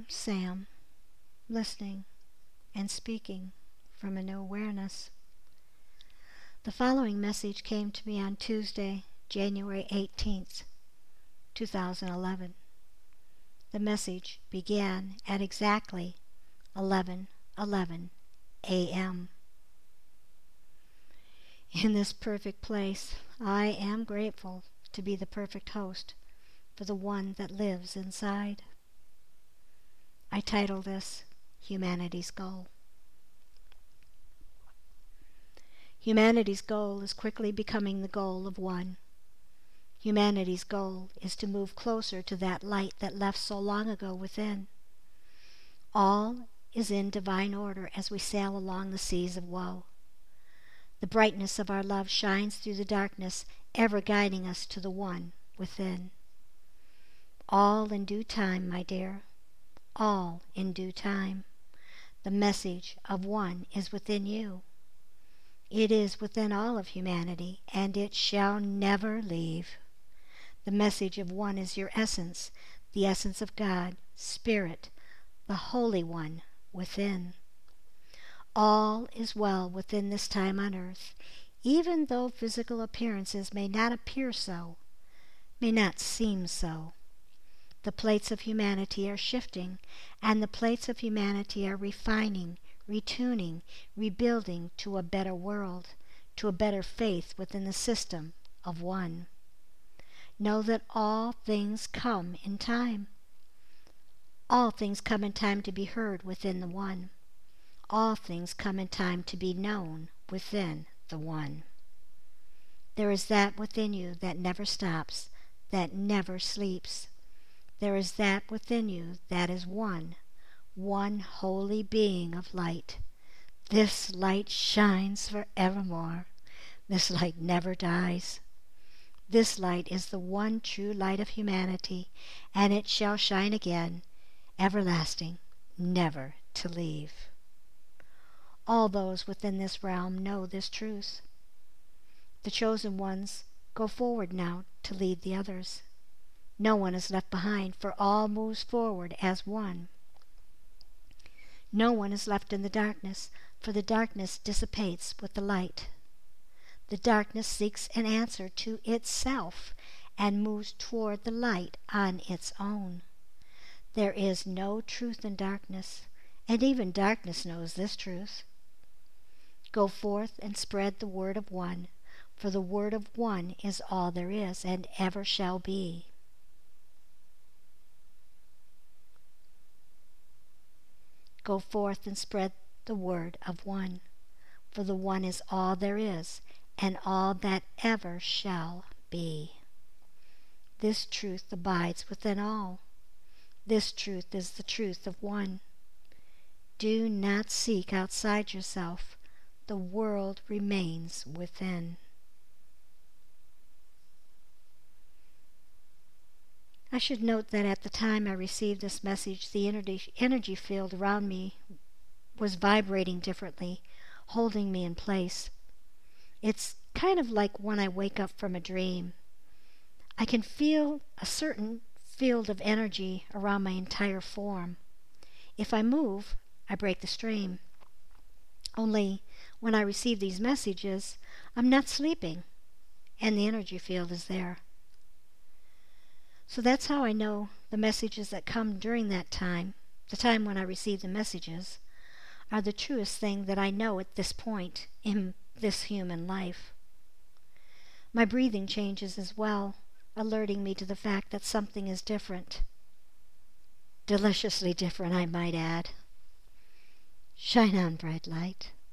Sam, listening and speaking from a new awareness. The following message came to me on Tuesday, January 18th, 2011. The message began at exactly 11:11 a.m. In this perfect place, I am grateful to be the perfect host for the one that lives inside. I title this Humanity's Goal. Humanity's goal is quickly becoming the goal of one. Humanity's goal is to move closer to that light that left so long ago within. All is in divine order as we sail along the seas of woe. The brightness of our love shines through the darkness, ever guiding us to the one within. All in due time, my dear, all in due time. The message of one is within you. It is within all of humanity, and it shall never leave. The message of one is your essence, the essence of God, Spirit, the Holy One within. All is well within this time on earth, even though physical appearances may not appear so, may not seem so. The plates of humanity are shifting, and the plates of humanity are refining, retuning, rebuilding to a better world, to a better faith within the system of one. Know that all things come in time. All things come in time to be heard within the one. All things come in time to be known within the one. There is that within you that never stops, that never sleeps. There is that within you that is one holy being of light. This light shines forevermore. This light never dies. This light is the one true light of humanity, and it shall shine again, everlasting, never to leave. All those within this realm know this truth. The chosen ones go forward now to lead the others. No one is left behind, for all moves forward as one. No one is left in the darkness, for the darkness dissipates with the light. The darkness seeks an answer to itself and moves toward the light on its own. There is no truth in darkness, and even darkness knows this truth. Go forth and spread the word of one, for the word of one is all there is and ever shall be. Go forth and spread the word of one, for the one is all there is and all that ever shall be. This truth abides within all. This truth is the truth of one. Do not seek outside yourself. The world remains within. I should note that at the time I received this message, the energy field around me was vibrating differently, holding me in place. It's kind of like when I wake up from a dream. I can feel a certain field of energy around my entire form. If I move, I break the stream. Only when I receive these messages, I'm not sleeping, and the energy field is there. So that's how I know the messages that come during that time, the time when I receive the messages, are the truest thing that I know at this point in this human life. My breathing changes as well, alerting me to the fact that something is different. Deliciously different, I might add. Shine on, bright light.